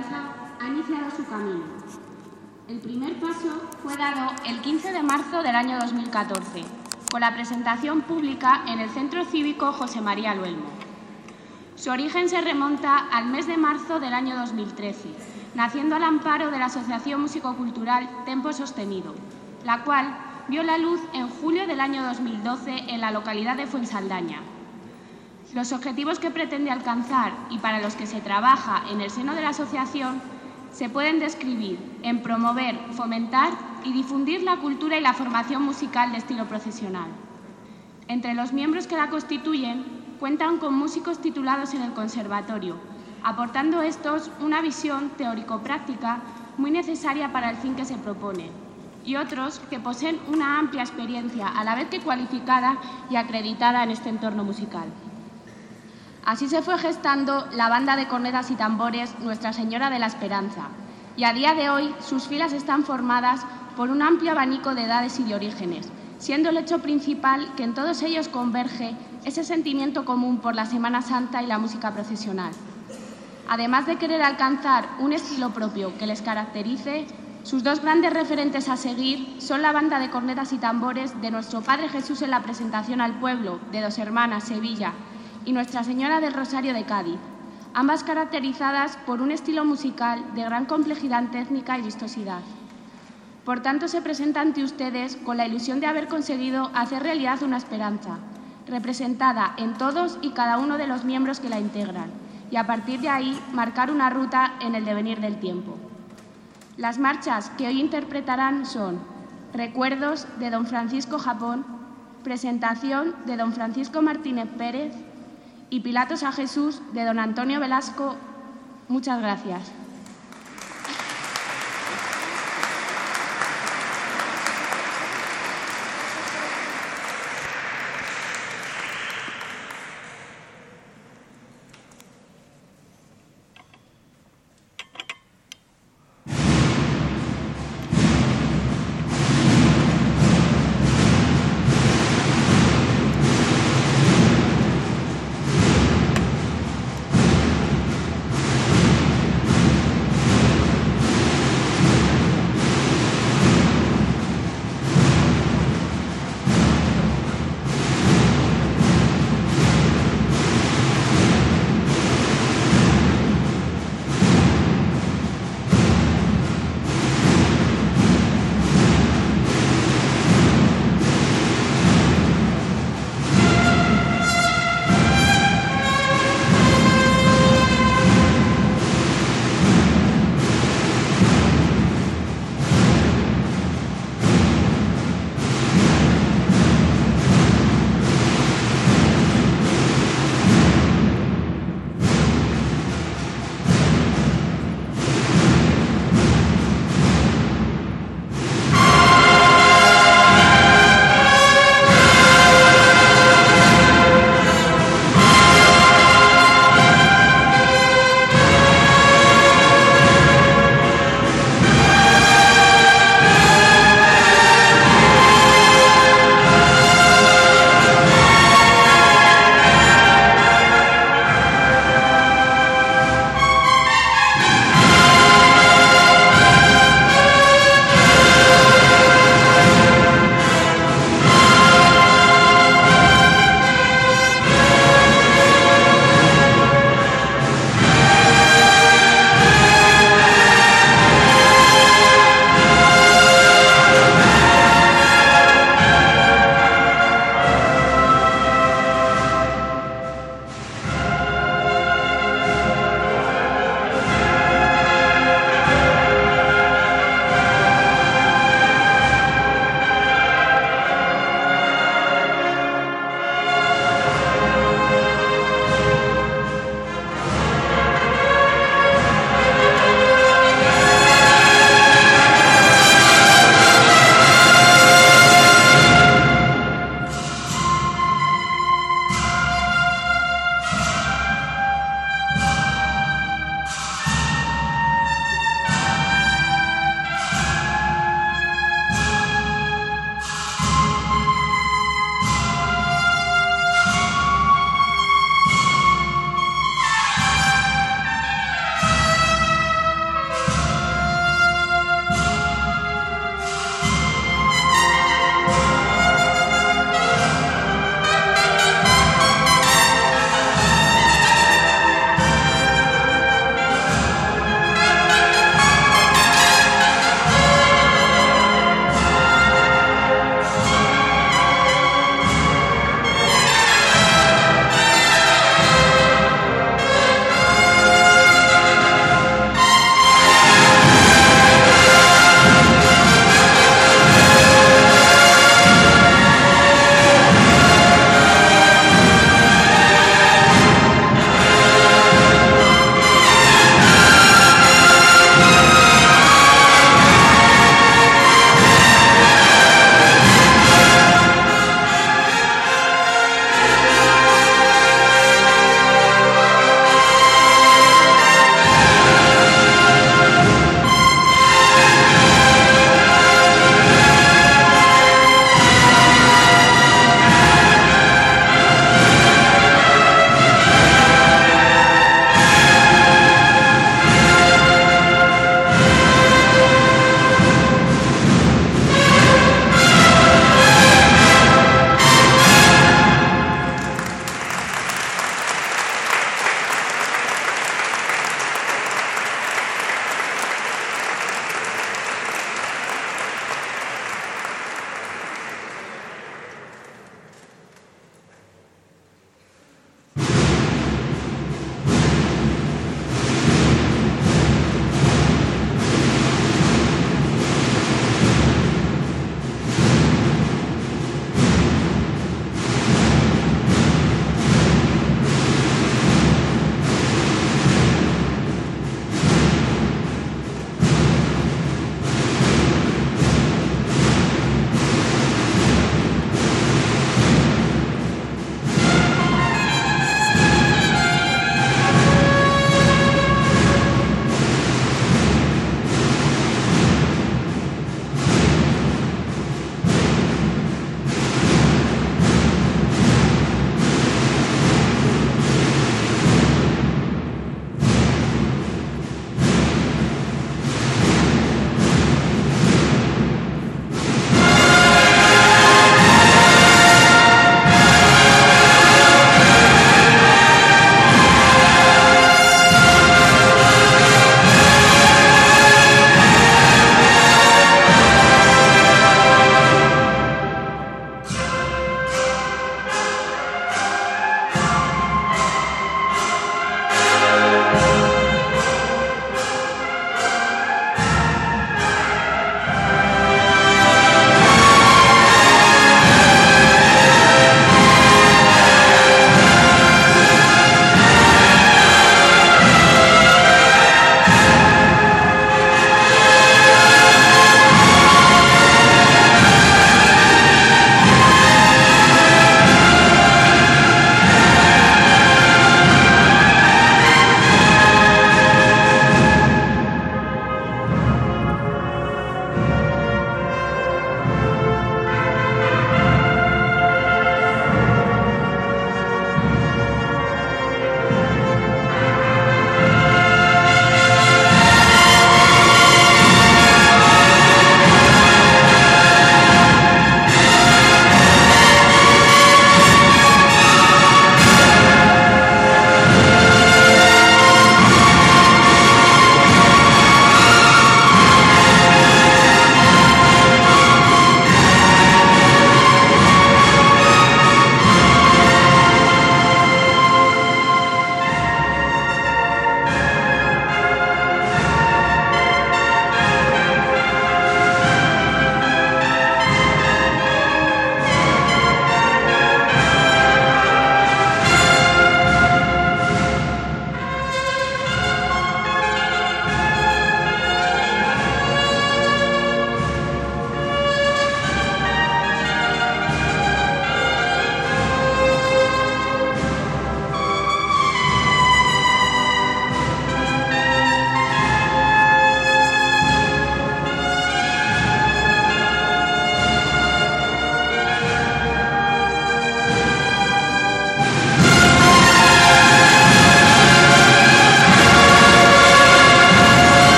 esperanza ha iniciado su camino. El primer paso fue dado el 15 de marzo del año 2014, con la presentación pública en el Centro Cívico José María Luelmo. Su origen se remonta al mes de marzo del año 2013, naciendo al amparo de la Asociación Músico-Cultural Tempo Sostenido, la cual vio la luz en julio del año 2012 en la localidad de Fuensaldaña. Los objetivos que pretende alcanzar y para los que se trabaja en el seno de la asociación se pueden describir en promover, fomentar y difundir la cultura y la formación musical de estilo procesional. Entre los miembros que la constituyen cuentan con músicos titulados en el conservatorio, aportando estos una visión teórico-práctica muy necesaria para el fin que se propone, y otros que poseen una amplia experiencia, a la vez que cualificada y acreditada en este entorno musical. Así se fue gestando la banda de cornetas y tambores Nuestra Señora de la Esperanza, y a día de hoy sus filas están formadas por un amplio abanico de edades y de orígenes, siendo el hecho principal que en todos ellos converge ese sentimiento común por la Semana Santa y la música procesional. Además de querer alcanzar un estilo propio que les caracterice, sus dos grandes referentes a seguir son la banda de cornetas y tambores de Nuestro Padre Jesús en la Presentación al Pueblo, de Dos Hermanas, Sevilla, y Nuestra Señora del Rosario de Cádiz, ambas caracterizadas por un estilo musical de gran complejidad técnica y vistosidad. Por tanto, se presenta ante ustedes con la ilusión de haber conseguido hacer realidad una esperanza, representada en todos y cada uno de los miembros que la integran, y a partir de ahí marcar una ruta en el devenir del tiempo. Las marchas que hoy interpretarán son Recuerdos de Don Francisco Japón, Presentación de Don Francisco Martínez Pérez y Pilatos a Jesús de Don Antonio Velasco. Muchas gracias.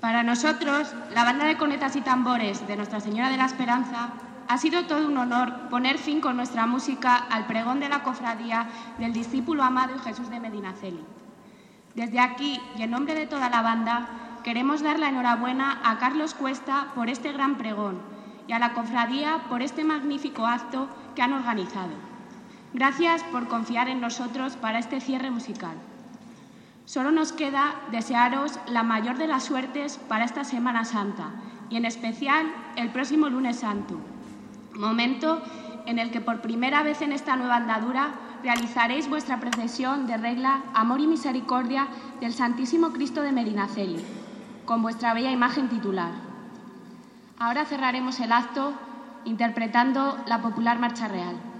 Para nosotros, la banda de cornetas y tambores de Nuestra Señora de la Esperanza, ha sido todo un honor poner fin con nuestra música al pregón de la cofradía del discípulo amado y Jesús de Medinaceli. Desde aquí, y en nombre de toda la banda, queremos dar la enhorabuena a Carlos Cuesta por este gran pregón y a la cofradía por este magnífico acto que han organizado. Gracias por confiar en nosotros para este cierre musical. Solo nos queda desearos la mayor de las suertes para esta Semana Santa y en especial el próximo Lunes Santo, momento en el que por primera vez en esta nueva andadura realizaréis vuestra procesión de regla, amor y misericordia del Santísimo Cristo de Medinaceli, con vuestra bella imagen titular. Ahora cerraremos el acto interpretando la popular Marcha Real.